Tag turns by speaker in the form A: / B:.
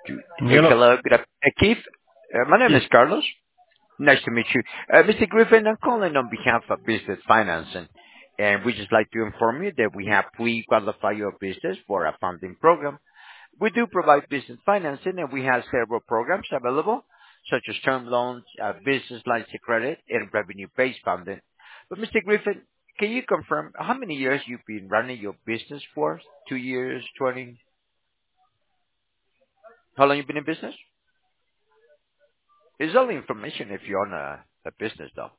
A: Hello.
B: Hello, good afternoon. Keith, my name
A: Yes.
B: is Carlos. Nice to meet you. Mr. Griffin, I'm calling on behalf of Business Financing, and we just like to inform you that we have pre-qualified your business for a funding program. We do provide business financing, and we have several programs available, such as term loans, business lines of credit, and revenue-based funding. But Mr. Griffin, can you confirm how many years you've been running your business for? 2 years, 20? How long you been in business? It's only information if you own a business, though.